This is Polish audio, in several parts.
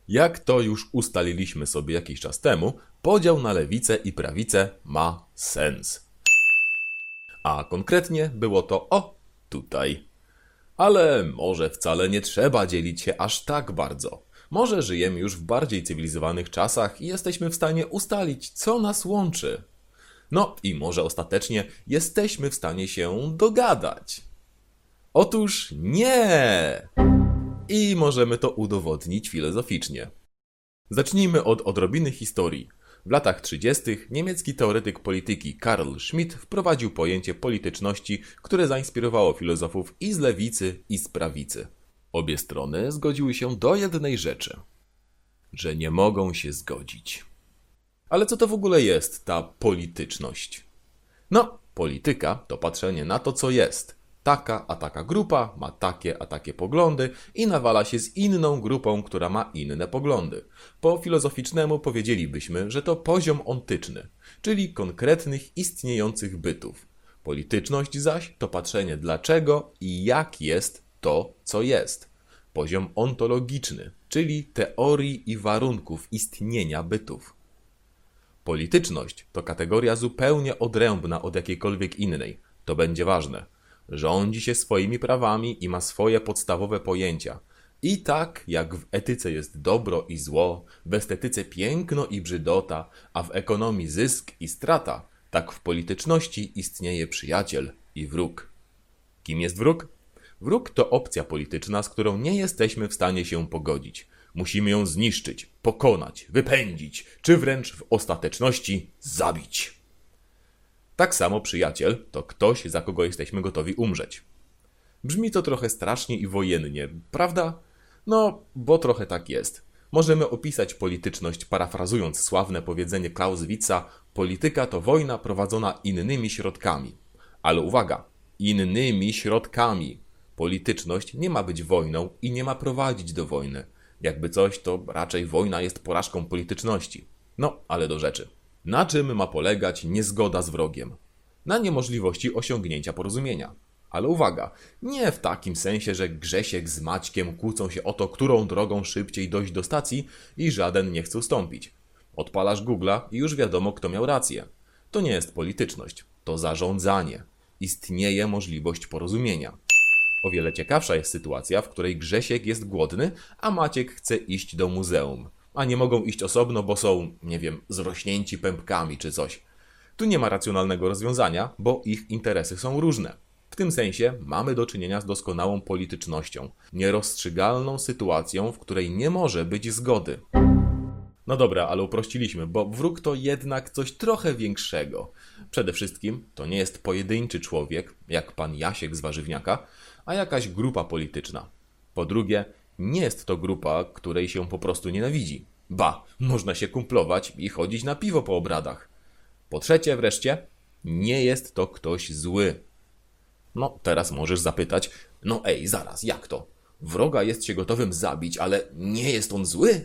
Jak to już ustaliliśmy sobie jakiś czas temu, podział na lewicę i prawicę ma sens. A konkretnie było to tutaj. Ale może wcale nie trzeba dzielić się aż tak bardzo. Może żyjemy już w bardziej cywilizowanych czasach i jesteśmy w stanie ustalić, co nas łączy. No i może ostatecznie jesteśmy w stanie się dogadać. Otóż nie! I możemy to udowodnić filozoficznie. Zacznijmy od odrobiny historii. W latach 30. niemiecki teoretyk polityki Karl Schmitt wprowadził pojęcie polityczności, które zainspirowało filozofów i z lewicy, i z prawicy. Obie strony zgodziły się do jednej rzeczy, że nie mogą się zgodzić. Ale co to w ogóle jest ta polityczność? No, polityka to patrzenie na to, co jest. Taka a taka grupa ma takie a takie poglądy i nawala się z inną grupą, która ma inne poglądy. Po filozoficznemu powiedzielibyśmy, że to poziom ontyczny, czyli konkretnych istniejących bytów. Polityczność zaś to patrzenie dlaczego i jak jest to, co jest. Poziom ontologiczny, czyli teorii i warunków istnienia bytów. Polityczność to kategoria zupełnie odrębna od jakiejkolwiek innej. To będzie ważne. Rządzi się swoimi prawami i ma swoje podstawowe pojęcia. I tak jak w etyce jest dobro i zło, w estetyce piękno i brzydota, a w ekonomii zysk i strata, tak w polityczności istnieje przyjaciel i wróg. Kim jest wróg? Wróg to opcja polityczna, z którą nie jesteśmy w stanie się pogodzić. Musimy ją zniszczyć, pokonać, wypędzić, czy wręcz w ostateczności zabić. Tak samo przyjaciel to ktoś, za kogo jesteśmy gotowi umrzeć. Brzmi to trochę strasznie i wojennie, prawda? No, bo trochę tak jest. Możemy opisać polityczność parafrazując sławne powiedzenie Clausewitza: polityka to wojna prowadzona innymi środkami. Ale uwaga, innymi środkami. Polityczność nie ma być wojną i nie ma prowadzić do wojny. Jakby coś, to raczej wojna jest porażką polityczności. No, ale do rzeczy. Na czym ma polegać niezgoda z wrogiem? Na niemożliwości osiągnięcia porozumienia. Ale uwaga, nie w takim sensie, że Grzesiek z Maćkiem kłócą się o to, którą drogą szybciej dojść do stacji i żaden nie chce ustąpić. Odpalasz Google'a i już wiadomo, kto miał rację. To nie jest polityczność, to zarządzanie. Istnieje możliwość porozumienia. O wiele ciekawsza jest sytuacja, w której Grzesiek jest głodny, a Maciek chce iść do muzeum. A nie mogą iść osobno, bo są, nie wiem, zrośnięci pępkami czy coś. Tu nie ma racjonalnego rozwiązania, bo ich interesy są różne. W tym sensie mamy do czynienia z doskonałą politycznością, nierozstrzygalną sytuacją, w której nie może być zgody. No dobra, ale uprościliśmy, bo wróg to jednak coś trochę większego. Przede wszystkim to nie jest pojedynczy człowiek, jak pan Jasiek z Warzywniaka, a jakaś grupa polityczna. Po drugie, nie jest to grupa, której się po prostu nienawidzi. Ba, można się kumplować i chodzić na piwo po obradach. Po trzecie wreszcie, nie jest to ktoś zły. No, teraz możesz zapytać, no ej, zaraz, jak to? Wroga jest się gotowym zabić, ale nie jest on zły?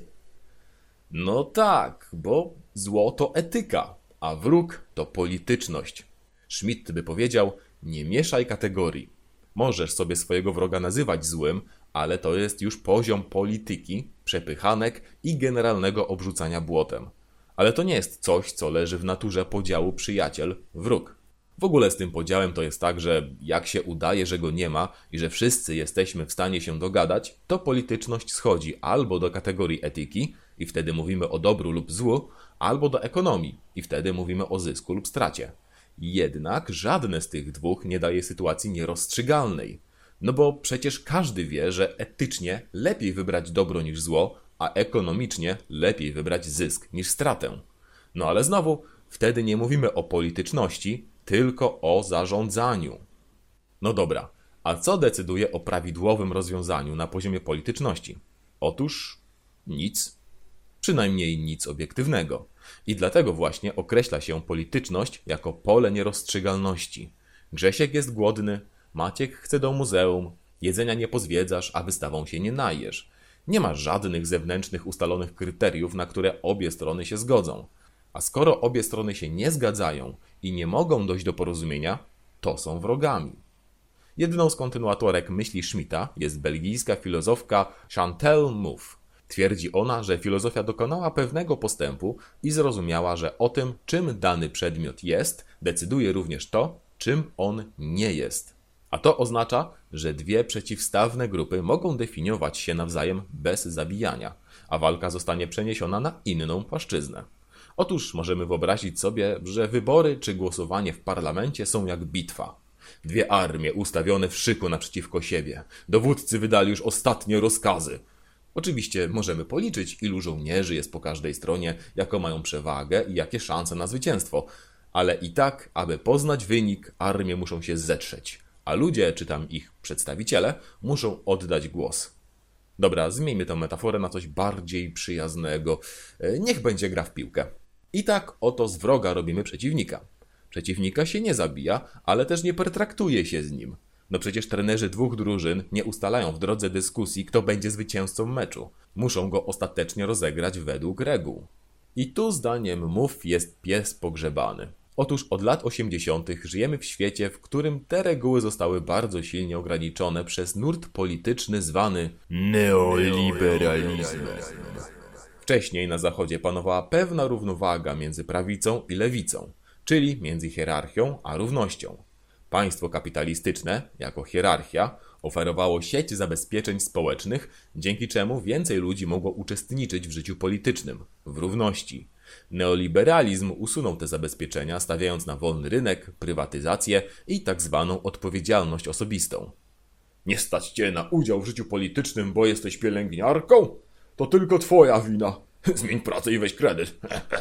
No tak, bo zło to etyka, a wróg to polityczność. Schmitt by powiedział, nie mieszaj kategorii. Możesz sobie swojego wroga nazywać złym, ale to jest już poziom polityki, przepychanek i generalnego obrzucania błotem. Ale to nie jest coś, co leży w naturze podziału przyjaciel-wróg. W ogóle z tym podziałem to jest tak, że jak się udaje, że go nie ma i że wszyscy jesteśmy w stanie się dogadać, to polityczność schodzi albo do kategorii etyki i wtedy mówimy o dobru lub złu, albo do ekonomii i wtedy mówimy o zysku lub stracie. Jednak żadne z tych dwóch nie daje sytuacji nierozstrzygalnej. No bo przecież każdy wie, że etycznie lepiej wybrać dobro niż zło, a ekonomicznie lepiej wybrać zysk niż stratę. No ale znowu, wtedy nie mówimy o polityczności, tylko o zarządzaniu. No dobra, a co decyduje o prawidłowym rozwiązaniu na poziomie polityczności? Otóż nic. Przynajmniej nic obiektywnego. I dlatego właśnie określa się polityczność jako pole nierozstrzygalności. Grzesiek jest głodny, Maciek chce do muzeum, jedzenia nie pozwiedzasz, a wystawą się nie najesz. Nie ma żadnych zewnętrznych ustalonych kryteriów, na które obie strony się zgodzą. A skoro obie strony się nie zgadzają i nie mogą dojść do porozumienia, to są wrogami. Jedną z kontynuatorek myśli Schmitta jest belgijska filozofka Chantal Mouffe. Twierdzi ona, że filozofia dokonała pewnego postępu i zrozumiała, że o tym, czym dany przedmiot jest, decyduje również to, czym on nie jest. A to oznacza, że dwie przeciwstawne grupy mogą definiować się nawzajem bez zabijania, a walka zostanie przeniesiona na inną płaszczyznę. Otóż możemy wyobrazić sobie, że wybory czy głosowanie w parlamencie są jak bitwa. Dwie armie ustawione w szyku naprzeciwko siebie. Dowódcy wydali już ostatnie rozkazy. Oczywiście możemy policzyć, ilu żołnierzy jest po każdej stronie, jaką mają przewagę i jakie szanse na zwycięstwo. Ale i tak, aby poznać wynik, armie muszą się zetrzeć, a ludzie, czy tam ich przedstawiciele, muszą oddać głos. Dobra, zmieńmy tę metaforę na coś bardziej przyjaznego. Niech będzie gra w piłkę. I tak oto z wroga robimy przeciwnika. Przeciwnika się nie zabija, ale też nie pertraktuje się z nim. No przecież trenerzy dwóch drużyn nie ustalają w drodze dyskusji, kto będzie zwycięzcą meczu. Muszą go ostatecznie rozegrać według reguł. I tu zdaniem MUF jest pies pogrzebany. Otóż od lat 80. żyjemy w świecie, w którym te reguły zostały bardzo silnie ograniczone przez nurt polityczny zwany neoliberalizmem. Wcześniej na Zachodzie panowała pewna równowaga między prawicą i lewicą, czyli między hierarchią a równością. Państwo kapitalistyczne, jako hierarchia, oferowało sieć zabezpieczeń społecznych, dzięki czemu więcej ludzi mogło uczestniczyć w życiu politycznym, w równości. Neoliberalizm usunął te zabezpieczenia, stawiając na wolny rynek, prywatyzację i tak zwaną odpowiedzialność osobistą. Nie stać cię na udział w życiu politycznym, bo jesteś pielęgniarką? To tylko twoja wina. Zmień pracę i weź kredyt.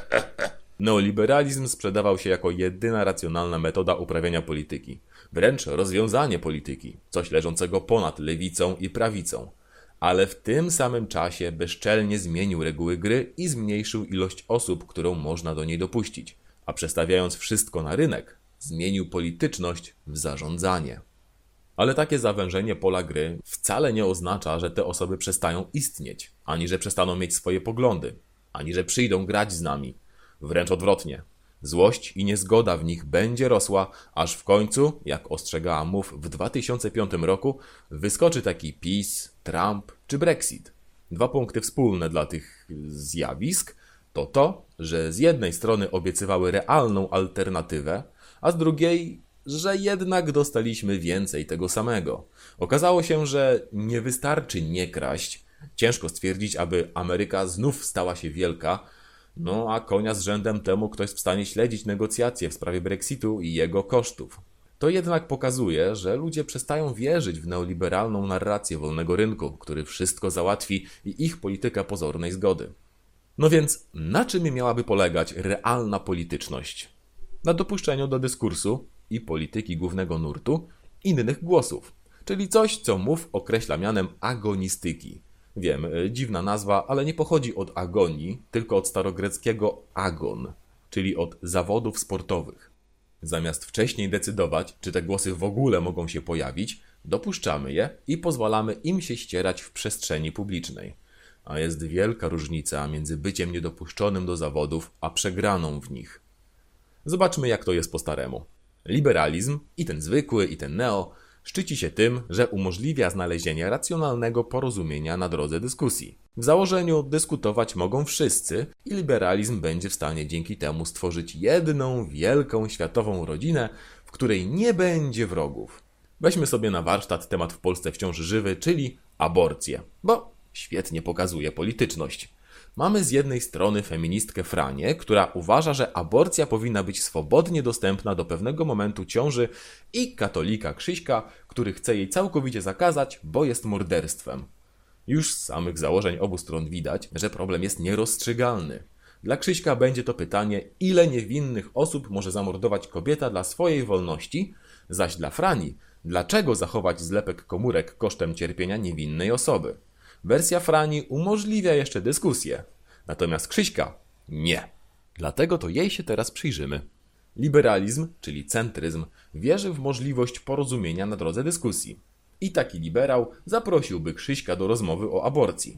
Neoliberalizm sprzedawał się jako jedyna racjonalna metoda uprawiania polityki. Wręcz rozwiązanie polityki, coś leżącego ponad lewicą i prawicą. Ale w tym samym czasie bezczelnie zmienił reguły gry i zmniejszył ilość osób, którą można do niej dopuścić. A przestawiając wszystko na rynek, zmienił polityczność w zarządzanie. Ale takie zawężenie pola gry wcale nie oznacza, że te osoby przestają istnieć, ani że przestaną mieć swoje poglądy, ani że przyjdą grać z nami. Wręcz odwrotnie. Złość i niezgoda w nich będzie rosła, aż w końcu, jak ostrzegała MUF w 2005 roku, wyskoczy taki PiS, Trump czy Brexit. Dwa punkty wspólne dla tych zjawisk to, że z jednej strony obiecywały realną alternatywę, a z drugiej, że jednak dostaliśmy więcej tego samego. Okazało się, że nie wystarczy nie kraść. Ciężko stwierdzić, aby Ameryka znów stała się wielka, no a konia z rzędem temu ktoś w stanie śledzić negocjacje w sprawie Brexitu i jego kosztów. To jednak pokazuje, że ludzie przestają wierzyć w neoliberalną narrację wolnego rynku, który wszystko załatwi i ich polityka pozornej zgody. No więc na czym miałaby polegać realna polityczność? Na dopuszczeniu do dyskursu i polityki głównego nurtu innych głosów, czyli coś, co MUF określa mianem agonistyki. Wiem, dziwna nazwa, ale nie pochodzi od agonii, tylko od starogreckiego agon, czyli od zawodów sportowych. Zamiast wcześniej decydować, czy te głosy w ogóle mogą się pojawić, dopuszczamy je i pozwalamy im się ścierać w przestrzeni publicznej. A jest wielka różnica między byciem niedopuszczonym do zawodów, a przegraną w nich. Zobaczmy, jak to jest po staremu. Liberalizm, i ten zwykły, i ten neo, szczyci się tym, że umożliwia znalezienie racjonalnego porozumienia na drodze dyskusji. W założeniu dyskutować mogą wszyscy i liberalizm będzie w stanie dzięki temu stworzyć jedną wielką światową rodzinę, w której nie będzie wrogów. Weźmy sobie na warsztat temat w Polsce wciąż żywy, czyli aborcję, bo świetnie pokazuje polityczność. Mamy z jednej strony feministkę Franię, która uważa, że aborcja powinna być swobodnie dostępna do pewnego momentu ciąży, i katolika Krzyśka, który chce jej całkowicie zakazać, bo jest morderstwem. Już z samych założeń obu stron widać, że problem jest nierozstrzygalny. Dla Krzyśka będzie to pytanie, ile niewinnych osób może zamordować kobieta dla swojej wolności, zaś dla Frani, dlaczego zachować zlepek komórek kosztem cierpienia niewinnej osoby. Wersja Frani umożliwia jeszcze dyskusję, natomiast Krzyśka nie. Dlatego to jej się teraz przyjrzymy. Liberalizm, czyli centryzm, wierzy w możliwość porozumienia na drodze dyskusji. I taki liberał zaprosiłby Krzyśka do rozmowy o aborcji.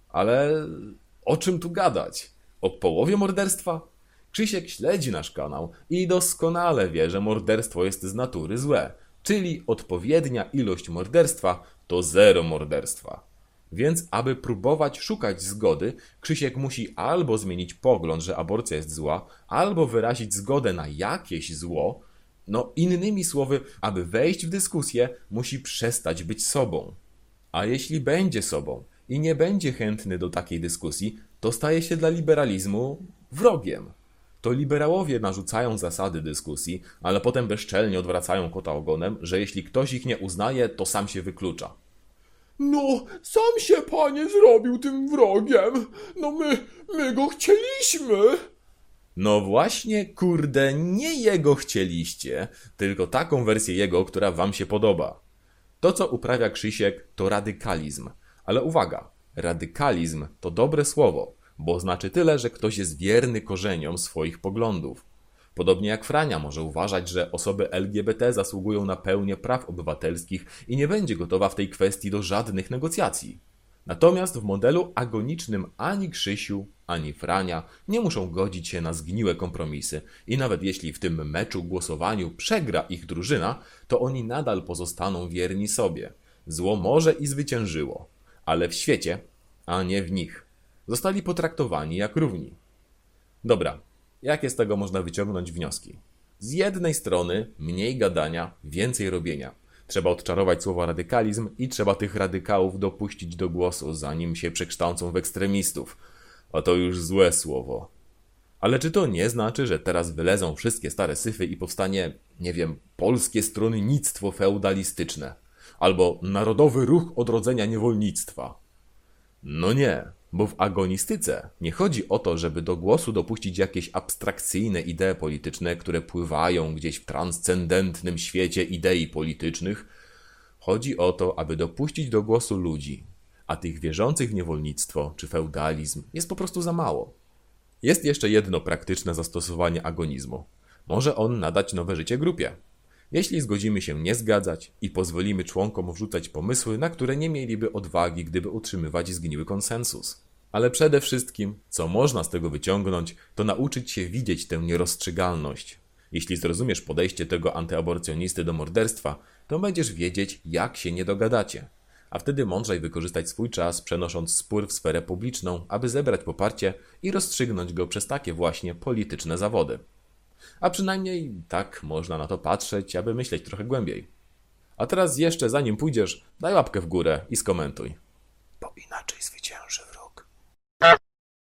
Ale o czym tu gadać? O połowie morderstwa? Krzysiek śledzi nasz kanał i doskonale wie, że morderstwo jest z natury złe, czyli odpowiednia ilość morderstwa to zero morderstwa. Więc aby próbować szukać zgody, Krzysiek musi albo zmienić pogląd, że aborcja jest zła, albo wyrazić zgodę na jakieś zło. No innymi słowy, aby wejść w dyskusję, musi przestać być sobą. A jeśli będzie sobą i nie będzie chętny do takiej dyskusji, to staje się dla liberalizmu wrogiem. To liberałowie narzucają zasady dyskusji, ale potem bezczelnie odwracają kota ogonem, że jeśli ktoś ich nie uznaje, to sam się wyklucza. No, sam się panie zrobił tym wrogiem. No my go chcieliśmy. No właśnie, kurde, nie jego chcieliście, tylko taką wersję jego, która wam się podoba. To, co uprawia Krzysiek, to radykalizm. Ale uwaga, radykalizm to dobre słowo, bo znaczy tyle, że ktoś jest wierny korzeniom swoich poglądów. Podobnie jak Frania może uważać, że osoby LGBT zasługują na pełnię praw obywatelskich i nie będzie gotowa w tej kwestii do żadnych negocjacji. Natomiast w modelu agonicznym ani Krzysiu, ani Frania nie muszą godzić się na zgniłe kompromisy i nawet jeśli w tym meczu głosowaniu przegra ich drużyna, to oni nadal pozostaną wierni sobie. Zło może i zwyciężyło, ale w świecie, a nie w nich. Zostali potraktowani jak równi. Dobra, jakie z tego można wyciągnąć wnioski? Z jednej strony mniej gadania, więcej robienia. Trzeba odczarować słowo radykalizm i trzeba tych radykałów dopuścić do głosu, zanim się przekształcą w ekstremistów. A to już złe słowo. Ale czy to nie znaczy, że teraz wylezą wszystkie stare syfy i powstanie, nie wiem, polskie stronnictwo feudalistyczne? Albo Narodowy Ruch Odrodzenia Niewolnictwa? No nie, bo w agonistyce nie chodzi o to, żeby do głosu dopuścić jakieś abstrakcyjne idee polityczne, które pływają gdzieś w transcendentnym świecie idei politycznych. Chodzi o to, aby dopuścić do głosu ludzi, a tych wierzących w niewolnictwo czy feudalizm jest po prostu za mało. Jest jeszcze jedno praktyczne zastosowanie agonizmu. Może on nadać nowe życie grupie. Jeśli zgodzimy się nie zgadzać i pozwolimy członkom wrzucać pomysły, na które nie mieliby odwagi, gdyby utrzymywać zgniły konsensus. Ale przede wszystkim, co można z tego wyciągnąć, to nauczyć się widzieć tę nierozstrzygalność. Jeśli zrozumiesz podejście tego antyaborcjonisty do morderstwa, to będziesz wiedzieć, jak się nie dogadacie. A wtedy mądrzej wykorzystać swój czas, przenosząc spór w sferę publiczną, aby zebrać poparcie i rozstrzygnąć go przez takie właśnie polityczne zawody. A przynajmniej tak można na to patrzeć, aby myśleć trochę głębiej. A teraz jeszcze zanim pójdziesz, daj łapkę w górę i skomentuj. Bo inaczej zwycięży